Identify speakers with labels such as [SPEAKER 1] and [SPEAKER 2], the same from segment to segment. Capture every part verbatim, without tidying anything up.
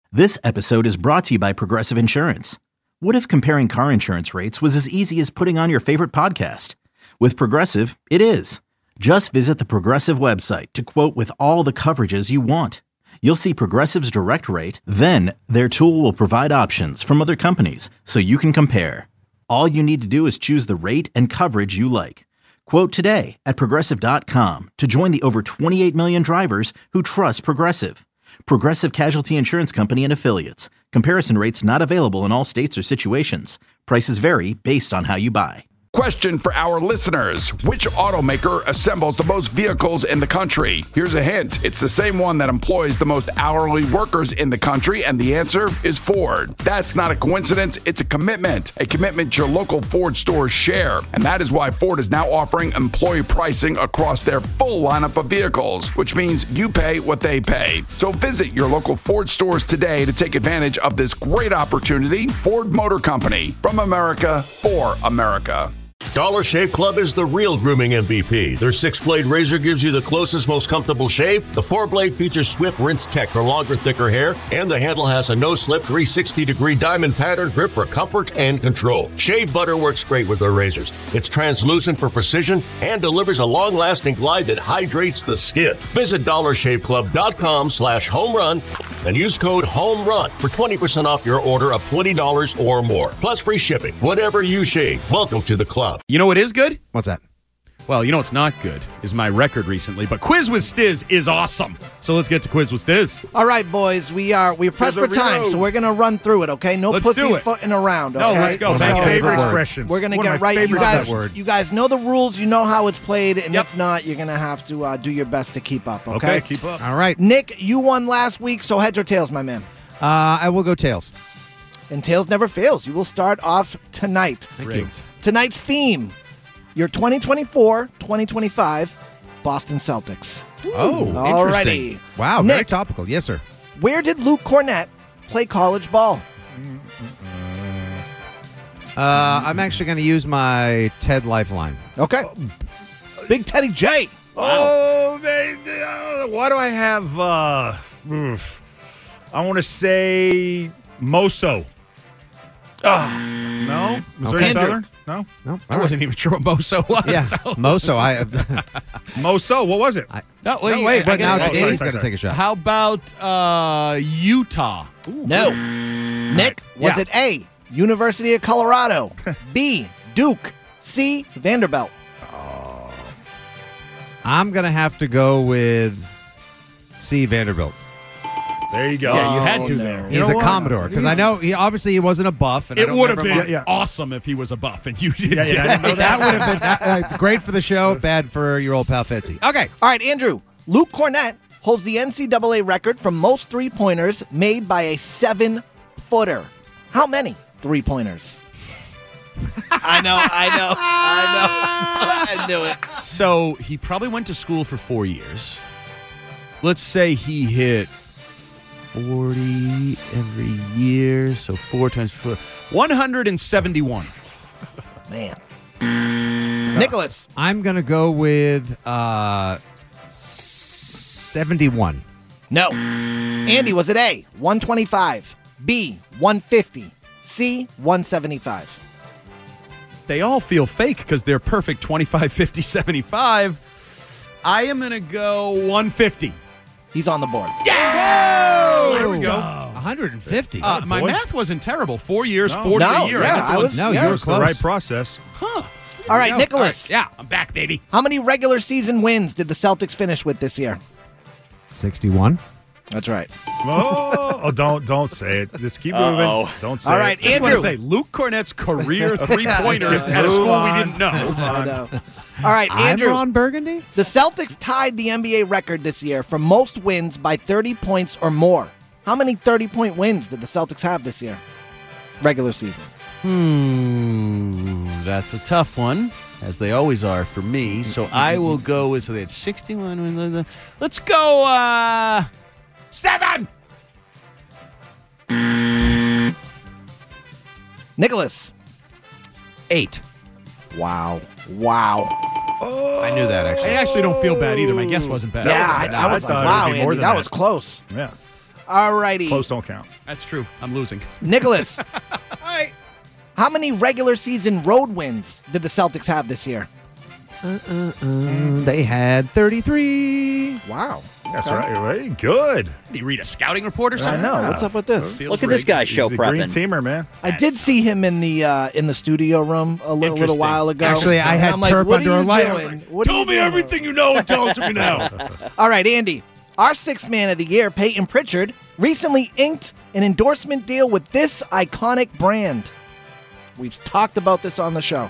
[SPEAKER 1] This episode is brought to you by Progressive Insurance. What if comparing car insurance rates was as easy as putting on your favorite podcast? With Progressive, it is. Just visit the Progressive website to quote with all the coverages you want. You'll see Progressive's direct rate, then their tool will provide options from other companies so you can compare. All you need to do is choose the rate and coverage you like. Quote today at Progressive dot com to join the over twenty-eight million drivers who trust Progressive. Progressive Casualty Insurance Company and Affiliates. Comparison rates not available in all states or situations. Prices vary based on how you buy.
[SPEAKER 2] Question for our listeners. Which automaker assembles the most vehicles in the country? Here's a hint. It's the same one that employs the most hourly workers in the country, and the answer is Ford. That's not a coincidence. It's a commitment. A commitment your local Ford stores share. And that is why Ford is now offering employee pricing across their full lineup of vehicles, which means you pay what they pay. So visit your local Ford stores today to take advantage of this great opportunity. Ford Motor Company. From America, for America.
[SPEAKER 3] Dollar Shave Club is the real grooming M V P. Their six-blade razor gives you the closest, most comfortable shave. The four-blade features Swift Rinse Tech for longer, thicker hair. And the handle has a no-slip three hundred sixty degree diamond pattern grip for comfort and control. Shave butter works great with their razors. It's translucent for precision and delivers a long-lasting glide that hydrates the skin. Visit dollar shave club dot com slash home run and use code HOMERUN for twenty percent off your order of twenty dollars or more. Plus free shipping. Whatever you shave, welcome to the club.
[SPEAKER 4] You know what is good?
[SPEAKER 5] What's that?
[SPEAKER 4] Well, you know what's not good is my record recently, but Quiz with Stiz is awesome. So let's get to Quiz with Stiz.
[SPEAKER 6] All right, boys, we are we're pressed for time, so we're gonna run through it. Okay, no
[SPEAKER 4] Let's do it.
[SPEAKER 6] pussyfooting around. Okay?
[SPEAKER 4] No, let's go.
[SPEAKER 5] One of my
[SPEAKER 4] So,
[SPEAKER 5] favorite
[SPEAKER 4] uh,
[SPEAKER 5] expressions.
[SPEAKER 6] We're gonna
[SPEAKER 5] One of
[SPEAKER 6] get
[SPEAKER 5] my
[SPEAKER 6] right. You
[SPEAKER 5] favorite
[SPEAKER 6] guys,
[SPEAKER 5] that word.
[SPEAKER 6] you guys know the rules. You know how it's played, and
[SPEAKER 4] Yep.
[SPEAKER 6] if not, you're gonna have to uh, do your best to keep up. Okay.
[SPEAKER 4] Okay, keep up.
[SPEAKER 5] All right.
[SPEAKER 6] Nick, you won last week, so heads or tails, my man.
[SPEAKER 5] Uh, I will go tails.
[SPEAKER 6] And tails never fails. You will start off tonight.
[SPEAKER 5] Thank you.
[SPEAKER 6] Tonight's theme: your twenty twenty-four twenty twenty-five Boston Celtics.
[SPEAKER 5] Oh,
[SPEAKER 6] Alrighty.
[SPEAKER 5] interesting. Wow, very
[SPEAKER 6] Nick.
[SPEAKER 5] topical. Yes, sir.
[SPEAKER 6] Where did Luke Cornett play college ball?
[SPEAKER 5] Uh, I'm actually going to use my Ted Lifeline.
[SPEAKER 6] Okay. Big Teddy J.
[SPEAKER 7] Oh, they, they, uh, why do I have, uh, oof. I want to say Moso. Oh, no? Missouri
[SPEAKER 5] Okay.
[SPEAKER 7] Southern? No?
[SPEAKER 5] No,
[SPEAKER 4] I wasn't even sure what Moso was.
[SPEAKER 5] Yeah,
[SPEAKER 4] so-
[SPEAKER 5] Moso. I.
[SPEAKER 7] Moso, what was it?
[SPEAKER 5] I
[SPEAKER 4] No,
[SPEAKER 5] no, wait, but now
[SPEAKER 7] Oh, sorry,
[SPEAKER 5] Danny's
[SPEAKER 7] sorry,
[SPEAKER 5] going to
[SPEAKER 7] sorry.
[SPEAKER 5] take a shot.
[SPEAKER 4] How about uh, Utah?
[SPEAKER 6] No. Nick, was
[SPEAKER 4] Yeah.
[SPEAKER 6] it A, University of Colorado, B, Duke, C, Vanderbilt?
[SPEAKER 5] I'm going to have to go with C. Vanderbilt.
[SPEAKER 7] There you go.
[SPEAKER 4] Yeah, you had to
[SPEAKER 6] no.
[SPEAKER 4] there.
[SPEAKER 7] You
[SPEAKER 5] He's
[SPEAKER 7] know
[SPEAKER 5] a
[SPEAKER 7] what?
[SPEAKER 5] Commodore because I know he obviously he wasn't a buff. And I
[SPEAKER 4] It
[SPEAKER 5] don't
[SPEAKER 4] would have
[SPEAKER 5] remember
[SPEAKER 4] been
[SPEAKER 5] my-
[SPEAKER 7] Yeah, yeah.
[SPEAKER 4] awesome if he was a buff and you didn't
[SPEAKER 7] Yeah, yeah,
[SPEAKER 4] get
[SPEAKER 7] I didn't know
[SPEAKER 4] it.
[SPEAKER 5] That would have been uh, great for the show, bad for your old pal Fitzy. Okay.
[SPEAKER 6] All right, Andrew. Luke Cornett holds the N C double A record for most three-pointers made by a seven-footer. How many three-pointers? I know, I know, I know. I knew it.
[SPEAKER 4] So he probably went to school for four years. Let's say he hit forty every year. So four times four. one hundred seventy-one.
[SPEAKER 6] Man. Nicholas.
[SPEAKER 5] I'm going to go with uh, seventy-one.
[SPEAKER 6] No. Andy, was it A, one twenty-five, B, one fifty, C, one seventy-five?
[SPEAKER 4] They all feel fake because they're perfect twenty-five, fifty, seventy-five. I am going to go one fifty.
[SPEAKER 6] He's on the board.
[SPEAKER 4] Yeah! There we go.
[SPEAKER 5] one hundred fifty.
[SPEAKER 4] Uh, my
[SPEAKER 7] boy.
[SPEAKER 4] math wasn't terrible. Four years,
[SPEAKER 7] No.
[SPEAKER 4] forty
[SPEAKER 6] No,
[SPEAKER 4] a year.
[SPEAKER 6] yeah,
[SPEAKER 4] got to
[SPEAKER 6] I
[SPEAKER 4] one-
[SPEAKER 6] was-
[SPEAKER 5] no,
[SPEAKER 6] yeah,
[SPEAKER 5] you were
[SPEAKER 7] It's the
[SPEAKER 5] close.
[SPEAKER 7] right process.
[SPEAKER 6] All right, Nicholas.
[SPEAKER 4] Yeah, I'm back, baby.
[SPEAKER 6] How many regular season wins did the Celtics finish with this year?
[SPEAKER 5] sixty-one.
[SPEAKER 6] That's right.
[SPEAKER 7] Oh, oh, don't don't say it. Just keep moving. Don't say
[SPEAKER 6] All right,
[SPEAKER 7] it.
[SPEAKER 4] Just want to
[SPEAKER 6] Andrew.
[SPEAKER 4] say Luke Cornett's career three-pointers at a school we didn't know.
[SPEAKER 6] I know. All right,
[SPEAKER 5] I'm
[SPEAKER 6] Andrew.
[SPEAKER 5] Ron Burgundy?
[SPEAKER 6] The Celtics tied the N B A record this year for most wins by thirty points or more. How many thirty-point wins did the Celtics have this year? Regular season.
[SPEAKER 8] Hmm, that's a tough one, as they always are for me. So I will go with, so they had sixty-one. Let's go, uh, seven.
[SPEAKER 6] Nicholas.
[SPEAKER 5] Eight.
[SPEAKER 6] Wow. Wow.
[SPEAKER 5] I knew that,
[SPEAKER 4] I
[SPEAKER 5] actually.
[SPEAKER 4] actually don't feel bad either. My guess wasn't bad.
[SPEAKER 6] yeah, I, I was
[SPEAKER 7] I
[SPEAKER 6] like,
[SPEAKER 7] thought it
[SPEAKER 6] wow,
[SPEAKER 7] would be more
[SPEAKER 6] Andy,
[SPEAKER 7] than
[SPEAKER 6] that
[SPEAKER 7] that.
[SPEAKER 6] was close.
[SPEAKER 7] Yeah.
[SPEAKER 6] All righty.
[SPEAKER 7] Close don't count.
[SPEAKER 4] That's true. I'm losing.
[SPEAKER 6] Nicholas. All right. How many regular season road wins did the Celtics have this year?
[SPEAKER 5] Uh, uh, uh, they had thirty-three.
[SPEAKER 6] Wow.
[SPEAKER 7] That's right. Very good.
[SPEAKER 4] Did you read a scouting report or
[SPEAKER 6] I
[SPEAKER 4] something?
[SPEAKER 6] know. What's up with this?
[SPEAKER 4] Feels
[SPEAKER 9] Look at this
[SPEAKER 4] rigged.
[SPEAKER 9] guy show
[SPEAKER 7] He's a green
[SPEAKER 9] prepping.
[SPEAKER 7] teamer, man.
[SPEAKER 6] I did see him in the uh, in the studio room a little, little
[SPEAKER 4] Interesting.
[SPEAKER 6] while ago.
[SPEAKER 5] Actually, I
[SPEAKER 6] And
[SPEAKER 5] had
[SPEAKER 6] I'm like,
[SPEAKER 5] Terp
[SPEAKER 6] what
[SPEAKER 5] under
[SPEAKER 6] are
[SPEAKER 5] a
[SPEAKER 6] you
[SPEAKER 5] light. I was
[SPEAKER 6] doing?
[SPEAKER 5] like,
[SPEAKER 6] What are
[SPEAKER 5] Tell
[SPEAKER 6] you
[SPEAKER 5] me
[SPEAKER 6] doing?
[SPEAKER 5] everything you know and tell it to me now.
[SPEAKER 6] All right, Andy. Our sixth man of the year, Peyton Pritchard, recently inked an endorsement deal with this iconic brand. We've talked about this on the show.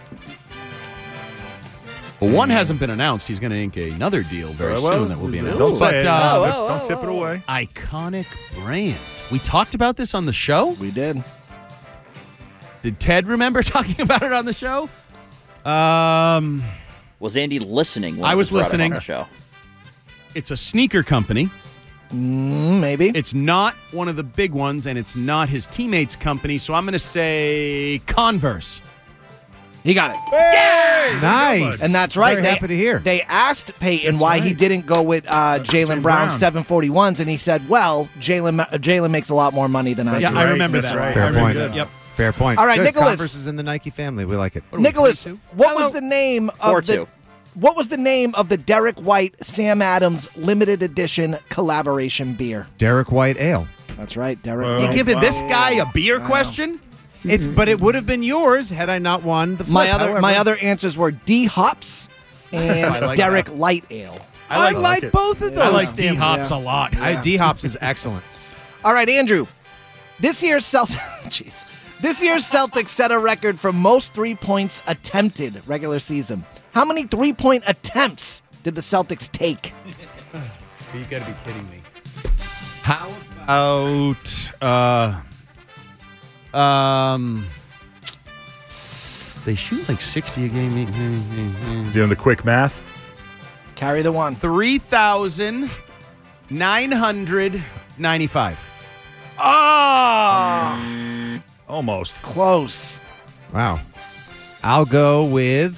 [SPEAKER 4] Well, one hasn't been announced. He's going to ink another deal very
[SPEAKER 7] Uh, well,
[SPEAKER 4] soon that will be announced.
[SPEAKER 7] Don't say
[SPEAKER 4] but
[SPEAKER 7] it.
[SPEAKER 4] uh,
[SPEAKER 7] don't tip,
[SPEAKER 9] oh,
[SPEAKER 7] don't
[SPEAKER 9] oh,
[SPEAKER 7] tip it
[SPEAKER 9] oh.
[SPEAKER 7] away.
[SPEAKER 4] iconic brand. We talked about this on the show.
[SPEAKER 6] We did.
[SPEAKER 4] Did Ted remember talking about it on the show? Um,
[SPEAKER 9] Was Andy listening? When
[SPEAKER 4] I
[SPEAKER 9] it
[SPEAKER 4] was
[SPEAKER 9] brought up
[SPEAKER 4] listening.
[SPEAKER 9] On the show.
[SPEAKER 4] it's a sneaker company.
[SPEAKER 6] Mm, maybe.
[SPEAKER 4] It's not one of the big ones, and it's not his teammate's company. So I'm going to say Converse.
[SPEAKER 6] He got it.
[SPEAKER 5] Nice.
[SPEAKER 6] And that's right.
[SPEAKER 5] Very
[SPEAKER 6] they,
[SPEAKER 5] happy to hear.
[SPEAKER 6] They asked Peyton
[SPEAKER 7] That's
[SPEAKER 6] why he
[SPEAKER 7] right.
[SPEAKER 6] didn't go with uh, Jalen Brown
[SPEAKER 7] Brown.
[SPEAKER 6] seven forty-ones, and he said, well, Jalen uh, Jalen makes a lot more money than I
[SPEAKER 4] Yeah,
[SPEAKER 6] do.
[SPEAKER 4] I remember
[SPEAKER 7] That's
[SPEAKER 4] that.
[SPEAKER 7] right.
[SPEAKER 4] I
[SPEAKER 5] Fair
[SPEAKER 4] remember
[SPEAKER 5] point.
[SPEAKER 4] that. Yep.
[SPEAKER 5] Fair point.
[SPEAKER 6] All right,
[SPEAKER 5] Good.
[SPEAKER 6] Nicholas.
[SPEAKER 5] Converse is in the Nike family. We like it.
[SPEAKER 4] What are we,
[SPEAKER 6] Nicholas,
[SPEAKER 4] three, two?
[SPEAKER 6] what was the name
[SPEAKER 9] Four
[SPEAKER 6] of the
[SPEAKER 9] two.
[SPEAKER 6] what was the name of the Derek White Sam Adams limited edition collaboration beer?
[SPEAKER 5] Derek White Ale.
[SPEAKER 6] That's right, Derek.
[SPEAKER 7] Well,
[SPEAKER 4] You
[SPEAKER 6] White.
[SPEAKER 4] giving
[SPEAKER 7] wow.
[SPEAKER 4] this guy a beer question?
[SPEAKER 5] It's but it would have been yours had I not won the flip.
[SPEAKER 6] my other
[SPEAKER 5] however.
[SPEAKER 6] my other answers were D Hops and
[SPEAKER 4] I like
[SPEAKER 6] Derek
[SPEAKER 4] that.
[SPEAKER 6] Light Ale.
[SPEAKER 5] I like,
[SPEAKER 7] like it.
[SPEAKER 5] both of those.
[SPEAKER 4] I like
[SPEAKER 6] Stamp,
[SPEAKER 4] D Hops
[SPEAKER 6] yeah.
[SPEAKER 4] a lot.
[SPEAKER 5] I, D Hops is excellent.
[SPEAKER 6] All right, Andrew. This year's Celtics, jeez, this year's Celtics set a record for most three points attempted regular season. How many three point attempts did the Celtics take?
[SPEAKER 4] You got to be kidding me. How about uh um they shoot like sixty a game.
[SPEAKER 7] Doing the quick math.
[SPEAKER 6] Carry the one.
[SPEAKER 4] three thousand nine hundred ninety-five.
[SPEAKER 6] Ah,
[SPEAKER 7] Almost.
[SPEAKER 6] close.
[SPEAKER 5] Wow. I'll go with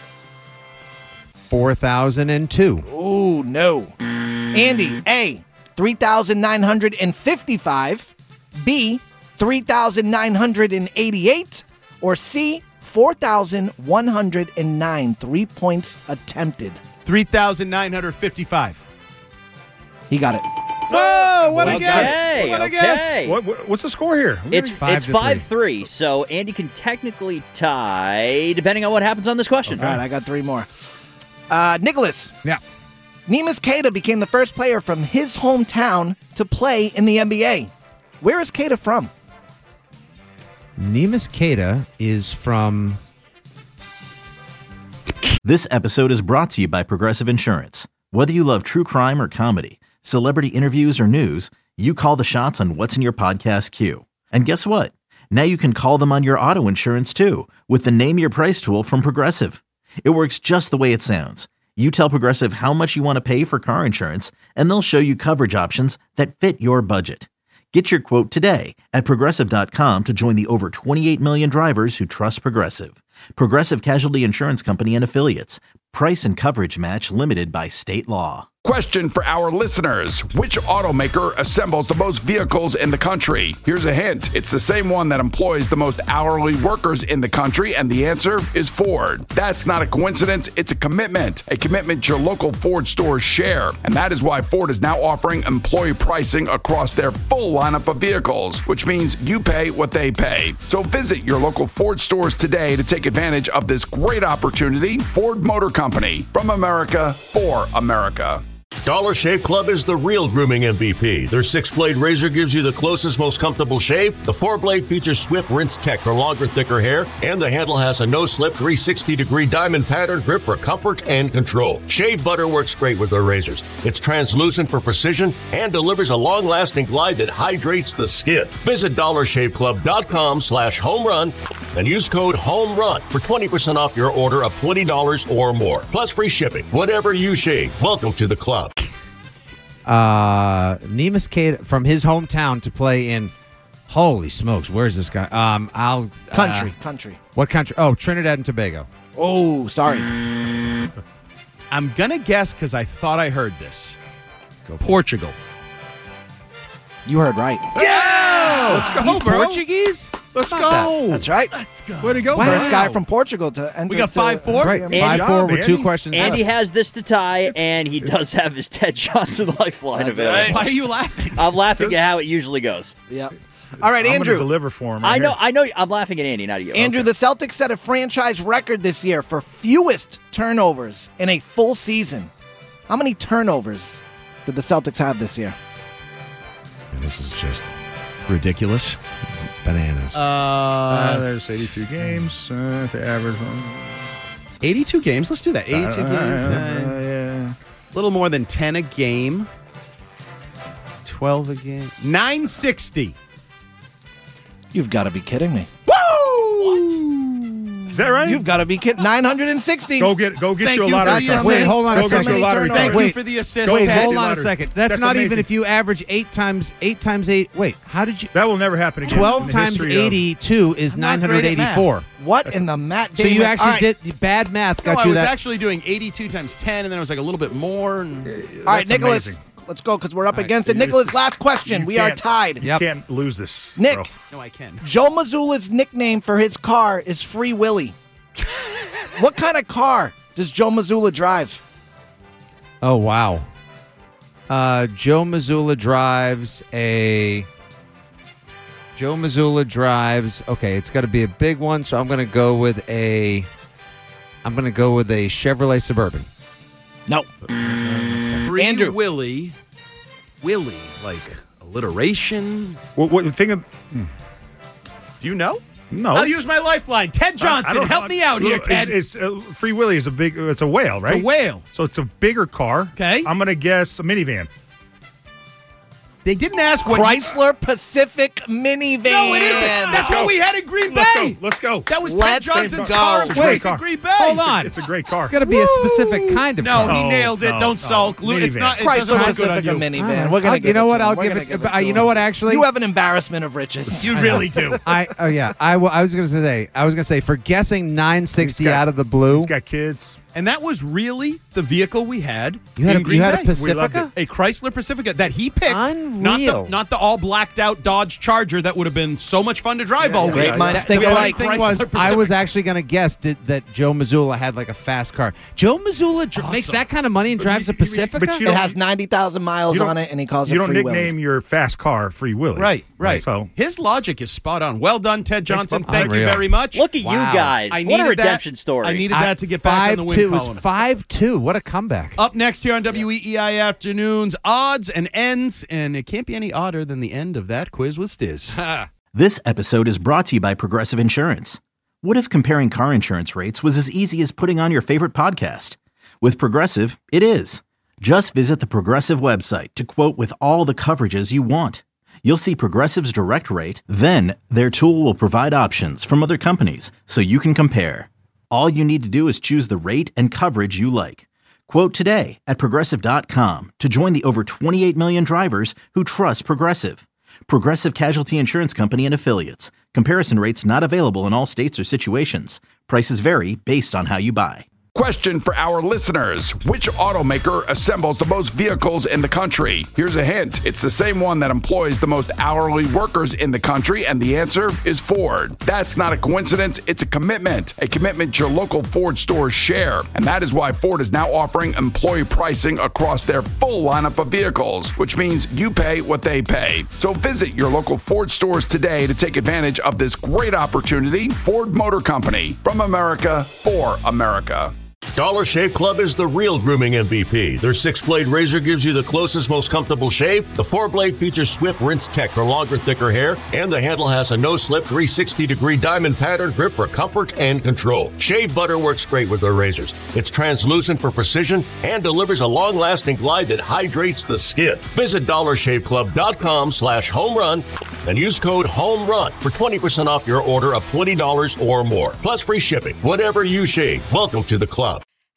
[SPEAKER 5] four thousand two.
[SPEAKER 6] Ooh, no. Andy, A, three thousand nine hundred fifty-five, B, three thousand nine hundred eighty-eight, or C, four thousand one hundred nine three points attempted.
[SPEAKER 4] three thousand nine hundred fifty-five.
[SPEAKER 6] He got it.
[SPEAKER 5] Whoa, what a
[SPEAKER 9] Okay,
[SPEAKER 5] guess. What a guess.
[SPEAKER 9] okay.
[SPEAKER 7] What, what, what's the score here?
[SPEAKER 9] It's
[SPEAKER 5] Five
[SPEAKER 9] it's
[SPEAKER 5] to
[SPEAKER 9] five three. So Andy can technically tie, depending on what happens on this question.
[SPEAKER 6] All right, I got three more. Uh, Nicholas,
[SPEAKER 5] Yeah.
[SPEAKER 6] Neemias Queta became the first player from his hometown to play in the N B A. Where is Queta from?
[SPEAKER 5] Neemias Queta is from
[SPEAKER 1] This episode is brought to you by Progressive Insurance. Whether you love true crime or comedy, celebrity interviews or news, you call the shots on what's in your podcast queue. And guess what? Now you can call them on your auto insurance too with the Name Your Price tool from Progressive. It works just the way it sounds. You tell Progressive how much you want to pay for car insurance, and they'll show you coverage options that fit your budget. Get your quote today at Progressive dot com to join the over twenty-eight million drivers who trust Progressive. Progressive Casualty Insurance Company and Affiliates. Price and coverage match limited by state law.
[SPEAKER 2] Question for our listeners. Which automaker assembles the most vehicles in the country? Here's a hint. It's the same one that employs the most hourly workers in the country, and the answer is Ford. That's not a coincidence. It's a commitment. A commitment your local Ford stores share. And that is why Ford is now offering employee pricing across their full lineup of vehicles, which means you pay what they pay. So visit your local Ford stores today to take advantage of this great opportunity. Ford Motor Company. From America, for America.
[SPEAKER 3] Dollar Shave Club is the real grooming M V P. Their six-blade razor gives you the closest, most comfortable shave. The four-blade features Swift Rinse Tech for longer, thicker hair, and the handle has a no-slip three hundred sixty degree diamond pattern grip for comfort and control. Shave butter works great with their razors. It's translucent for precision and delivers a long-lasting glide that hydrates the skin. Visit dollar shave club dot com slash home run and use code HOMERUN for twenty percent off your order of twenty dollars or more, plus free shipping. Whatever you shave, welcome to the club.
[SPEAKER 5] uh, Neemias Queta from his hometown to play in. Holy smokes, where's this guy? Um, I'll uh,
[SPEAKER 6] Country, country.
[SPEAKER 5] What country? Oh, Trinidad and Tobago.
[SPEAKER 6] Oh, sorry.
[SPEAKER 4] I'm going to guess because I thought I heard this. Portugal.
[SPEAKER 6] You heard right.
[SPEAKER 7] Yeah! Let's go,
[SPEAKER 5] He's
[SPEAKER 7] bro.
[SPEAKER 5] Portuguese?
[SPEAKER 7] Let's
[SPEAKER 5] How about
[SPEAKER 7] go.
[SPEAKER 6] That's right.
[SPEAKER 7] Let's go. Way to go,
[SPEAKER 5] Wow.
[SPEAKER 7] bro.
[SPEAKER 6] First guy from Portugal to enter.
[SPEAKER 4] We got
[SPEAKER 6] to-
[SPEAKER 4] five four?
[SPEAKER 6] to
[SPEAKER 5] Right.
[SPEAKER 6] the
[SPEAKER 9] Andy-
[SPEAKER 5] Five
[SPEAKER 7] Good
[SPEAKER 5] four
[SPEAKER 7] job,
[SPEAKER 5] with two
[SPEAKER 7] Andy.
[SPEAKER 5] questions
[SPEAKER 9] Andy
[SPEAKER 5] left.
[SPEAKER 9] has this to tie, and he does have his Ted Johnson lifeline available.
[SPEAKER 4] Why are you laughing?
[SPEAKER 9] I'm laughing at how it usually goes.
[SPEAKER 6] Yep. All right,
[SPEAKER 7] I'm
[SPEAKER 6] Andrew.
[SPEAKER 7] gonna deliver for him.
[SPEAKER 9] I
[SPEAKER 7] right
[SPEAKER 9] know,
[SPEAKER 7] here.
[SPEAKER 9] I know. I'm laughing at Andy, not at you.
[SPEAKER 6] Andrew,
[SPEAKER 9] Okay.
[SPEAKER 6] the Celtics set a franchise record this year for fewest turnovers in a full season. How many turnovers did the Celtics have this year?
[SPEAKER 5] This is just ridiculous. Bananas.
[SPEAKER 8] Uh,
[SPEAKER 7] Uh, there's eighty-two games. Uh, the average one.
[SPEAKER 8] eighty-two games. Let's do that. eighty-two games.
[SPEAKER 7] Uh,
[SPEAKER 8] Uh,
[SPEAKER 7] yeah.
[SPEAKER 8] a little more than ten a game. twelve a game. nine sixty.
[SPEAKER 6] You've got to be kidding me.
[SPEAKER 7] Is that right?
[SPEAKER 6] You've got to be kidding. nine hundred sixty.
[SPEAKER 7] Go get go get
[SPEAKER 4] Thank
[SPEAKER 7] you a
[SPEAKER 4] you for
[SPEAKER 7] lottery
[SPEAKER 4] the
[SPEAKER 7] card.
[SPEAKER 4] assist.
[SPEAKER 5] Wait, hold on
[SPEAKER 7] Go
[SPEAKER 5] a
[SPEAKER 7] get
[SPEAKER 5] second.
[SPEAKER 7] you a lottery
[SPEAKER 6] Thank
[SPEAKER 7] card.
[SPEAKER 4] Thank you
[SPEAKER 5] Wait.
[SPEAKER 4] for the assist.
[SPEAKER 7] Go
[SPEAKER 5] Wait,
[SPEAKER 7] ahead.
[SPEAKER 5] hold on a
[SPEAKER 7] Lottery.
[SPEAKER 5] second. That's,
[SPEAKER 7] That's
[SPEAKER 5] not even
[SPEAKER 7] amazing.
[SPEAKER 5] if you average eight times eight times eight. Wait, how did you?
[SPEAKER 7] That will never happen again.
[SPEAKER 5] Twelve
[SPEAKER 7] in the
[SPEAKER 5] times
[SPEAKER 7] history of-
[SPEAKER 5] eighty-two is
[SPEAKER 4] I'm
[SPEAKER 5] nine
[SPEAKER 4] not
[SPEAKER 5] hundred
[SPEAKER 4] great at math.
[SPEAKER 5] eighty-four.
[SPEAKER 6] What in the Matt
[SPEAKER 5] So
[SPEAKER 6] Damon?
[SPEAKER 5] you
[SPEAKER 6] All
[SPEAKER 5] actually
[SPEAKER 6] right.
[SPEAKER 5] did bad math.
[SPEAKER 8] No,
[SPEAKER 5] Got
[SPEAKER 8] I
[SPEAKER 5] you
[SPEAKER 8] was
[SPEAKER 5] that.
[SPEAKER 8] actually doing eighty-two times ten, and then it was like a little bit more. And
[SPEAKER 6] All right,
[SPEAKER 7] That's
[SPEAKER 6] Nicholas.
[SPEAKER 7] amazing.
[SPEAKER 6] Let's go because we're up
[SPEAKER 8] right.
[SPEAKER 6] against it.
[SPEAKER 7] You
[SPEAKER 6] Nicholas,
[SPEAKER 7] just-
[SPEAKER 6] last question.
[SPEAKER 7] you
[SPEAKER 6] We are
[SPEAKER 7] can't-
[SPEAKER 6] tied.
[SPEAKER 7] You
[SPEAKER 5] Yep.
[SPEAKER 7] can't lose this,
[SPEAKER 6] Nick.
[SPEAKER 7] bro.
[SPEAKER 8] no, I can.
[SPEAKER 6] Joe Mazzulla's nickname for his car is Free Willy. What kind of car does Joe Mazzulla drive?
[SPEAKER 5] Oh wow. Uh, Joe Mazzulla drives a. Joe Mazzulla drives. Okay, it's got to be a big one, so I'm going to go with a. I'm going to go with a Chevrolet Suburban.
[SPEAKER 6] No.
[SPEAKER 8] Free
[SPEAKER 6] Andrew.
[SPEAKER 8] Willy. Willy. Like alliteration.
[SPEAKER 7] What, what think of?
[SPEAKER 8] Do you know?
[SPEAKER 7] No.
[SPEAKER 4] I'll use my lifeline. Ted
[SPEAKER 7] I
[SPEAKER 4] Johnson,
[SPEAKER 7] don't-
[SPEAKER 4] help me out here,
[SPEAKER 7] Look,
[SPEAKER 4] Ted.
[SPEAKER 7] It's, it's, uh, Free Willy is a big. It's a whale, right?
[SPEAKER 4] It's a whale.
[SPEAKER 7] So it's a bigger car.
[SPEAKER 4] Okay.
[SPEAKER 7] I'm gonna guess a minivan.
[SPEAKER 4] They didn't ask what.
[SPEAKER 6] Chrysler Pacific minivan.
[SPEAKER 4] No, it isn't. That's what we had in Green
[SPEAKER 7] Let's
[SPEAKER 4] Bay.
[SPEAKER 7] go. Let's go.
[SPEAKER 4] That was
[SPEAKER 6] Let's
[SPEAKER 4] Ted Johnson's
[SPEAKER 6] go.
[SPEAKER 4] car.
[SPEAKER 6] It's a
[SPEAKER 4] Wait,
[SPEAKER 7] great
[SPEAKER 4] it's in
[SPEAKER 7] car.
[SPEAKER 4] Green Bay.
[SPEAKER 5] Hold on.
[SPEAKER 7] It's a great car.
[SPEAKER 5] It's got to be a specific kind of
[SPEAKER 4] No,
[SPEAKER 5] car.
[SPEAKER 4] he
[SPEAKER 7] No,
[SPEAKER 4] nailed it.
[SPEAKER 7] no,
[SPEAKER 4] Don't
[SPEAKER 7] no.
[SPEAKER 4] sulk. Lou, It's
[SPEAKER 7] Minivan.
[SPEAKER 4] not. It doesn't
[SPEAKER 6] Chrysler
[SPEAKER 4] look good on
[SPEAKER 6] Pacifica
[SPEAKER 4] you.
[SPEAKER 6] minivan.
[SPEAKER 5] All
[SPEAKER 6] We're gonna
[SPEAKER 5] right.
[SPEAKER 6] give
[SPEAKER 5] You know
[SPEAKER 6] it
[SPEAKER 5] what?
[SPEAKER 6] to
[SPEAKER 5] I'll
[SPEAKER 6] him. We're
[SPEAKER 5] give
[SPEAKER 6] gonna
[SPEAKER 5] it.
[SPEAKER 6] give
[SPEAKER 5] uh,
[SPEAKER 6] to
[SPEAKER 5] you know
[SPEAKER 6] him.
[SPEAKER 5] what? Actually,
[SPEAKER 6] You have an embarrassment of riches.
[SPEAKER 4] You really do.
[SPEAKER 5] I oh yeah. I, w- I was going to say. I was going to say for guessing nine sixty
[SPEAKER 7] He's got-
[SPEAKER 5] out of the blue.
[SPEAKER 7] He's got kids.
[SPEAKER 4] And that was really the vehicle we had.
[SPEAKER 5] You had
[SPEAKER 4] in
[SPEAKER 5] a-
[SPEAKER 4] Green
[SPEAKER 5] you had a
[SPEAKER 4] Bay.
[SPEAKER 5] Pacifica?
[SPEAKER 4] We loved it. A Chrysler Pacifica that he picked. Not
[SPEAKER 5] Unreal.
[SPEAKER 4] the, not the all blacked out Dodge Charger that would have been so much fun to drive all
[SPEAKER 6] Great
[SPEAKER 4] week.
[SPEAKER 6] minds
[SPEAKER 5] That-
[SPEAKER 6] think
[SPEAKER 5] the funny
[SPEAKER 6] alike.
[SPEAKER 5] thing
[SPEAKER 4] Chrysler
[SPEAKER 5] was, I
[SPEAKER 4] Pacifica.
[SPEAKER 5] was actually going to guess did, that Joe Mazzulla had like a fast car. Joe Mazzulla dr- makes
[SPEAKER 4] Awesome.
[SPEAKER 5] that kind of money and drives a
[SPEAKER 7] you- but
[SPEAKER 5] Pacifica.
[SPEAKER 7] you
[SPEAKER 6] It
[SPEAKER 7] don't-
[SPEAKER 6] has ninety thousand miles
[SPEAKER 7] You don't-
[SPEAKER 6] on it, and he calls
[SPEAKER 7] You
[SPEAKER 6] it
[SPEAKER 7] don't
[SPEAKER 6] Free
[SPEAKER 7] nickname
[SPEAKER 6] Willy.
[SPEAKER 7] your fast car Free Willy.
[SPEAKER 4] Right, right.
[SPEAKER 7] So
[SPEAKER 4] His logic is spot on. Well done, Ted Johnson.
[SPEAKER 7] Bubba.
[SPEAKER 4] Thank you
[SPEAKER 5] Unreal.
[SPEAKER 4] very much.
[SPEAKER 9] Look at
[SPEAKER 5] Wow.
[SPEAKER 9] you guys.
[SPEAKER 4] I
[SPEAKER 9] What a
[SPEAKER 4] needed
[SPEAKER 9] redemption
[SPEAKER 4] that.
[SPEAKER 9] story.
[SPEAKER 4] I needed
[SPEAKER 5] I-
[SPEAKER 4] that to get back in the win
[SPEAKER 5] five two. It was
[SPEAKER 4] column.
[SPEAKER 5] five two. What a comeback.
[SPEAKER 4] Up next here on W E E I Afternoons, odds and ends, and it can't be any odder than the end of that quiz with Stiz.
[SPEAKER 1] This episode is brought to you by Progressive Insurance. What if comparing car insurance rates was as easy as putting on your favorite podcast? With Progressive, it is. Just visit the Progressive website to quote with all the coverages you want. You'll see Progressive's direct rate, then their tool will provide options from other companies so you can compare. All you need to do is choose the rate and coverage you like. Quote today at Progressive dot com to join the over twenty-eight million drivers who trust Progressive. Progressive Casualty Insurance Company and Affiliates. Comparison rates not available in all states or situations. Prices vary based on how you buy.
[SPEAKER 2] Question for our listeners. Which automaker assembles the most vehicles in the country? Here's a hint. It's the same one that employs the most hourly workers in the country, and the answer is Ford. That's not a coincidence. It's a commitment. A commitment your local Ford stores share. And that is why Ford is now offering employee pricing across their full lineup of vehicles, which means you pay what they pay. So visit your local Ford stores today to take advantage of this great opportunity. Ford Motor Company. From America, for America.
[SPEAKER 3] Dollar Shave Club is the real grooming M V P. Their six-blade razor gives you the closest, most comfortable shave. The four-blade features Swift Rinse Tech for longer, thicker hair, and the handle has a no-slip three hundred sixty degree diamond pattern grip for comfort and control. Shave butter works great with their razors. It's translucent for precision and delivers a long-lasting glide that hydrates the skin. Visit dollar shave club dot com slash home run and use code HOMERUN for twenty percent off your order of twenty dollars or more, plus free shipping. Whatever you shave, welcome to the club.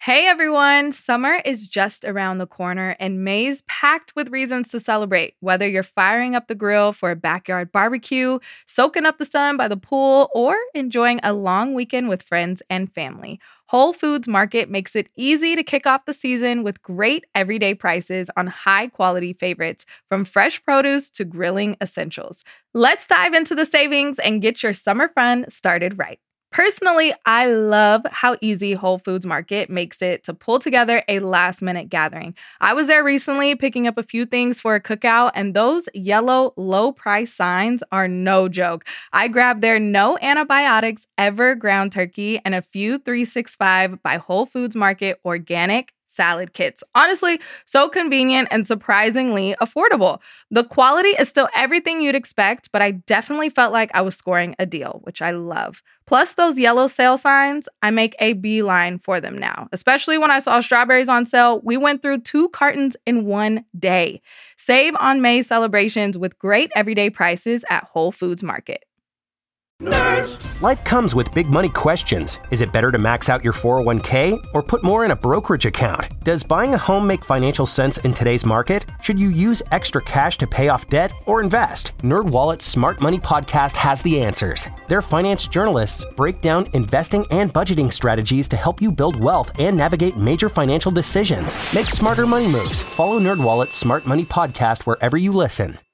[SPEAKER 10] Hey everyone, summer is just around the corner and May's packed with reasons to celebrate. Whether you're firing up the grill for a backyard barbecue, soaking up the sun by the pool, or enjoying a long weekend with friends and family, Whole Foods Market makes it easy to kick off the season with great everyday prices on high-quality favorites, from fresh produce to grilling essentials. Let's dive into the savings and get your summer fun started right. Personally, I love how easy Whole Foods Market makes it to pull together a last-minute gathering. I was there recently picking up a few things for a cookout, and those yellow low-price signs are no joke. I grabbed their no antibiotics ever ground turkey and a few three sixty-five by Whole Foods Market organic salad kits. Honestly, so convenient and surprisingly affordable. The quality is still everything you'd expect, but I definitely felt like I was scoring a deal, which I love. Plus those yellow sale signs, I make a beeline for them now. Especially when I saw strawberries on sale, we went through two cartons in one day. Save on May celebrations with great everyday prices at Whole Foods Market.
[SPEAKER 11] Nerds. Life comes with big money questions. Is it better to max out your four oh one k or put more in a brokerage account? Does buying a home make financial sense in today's market? Should you use extra cash to pay off debt or invest? NerdWallet's Smart Money Podcast has the answers. Their finance journalists break down investing and budgeting strategies to help you build wealth and navigate major financial decisions. Make smarter money moves. Follow NerdWallet's Smart Money Podcast wherever you listen.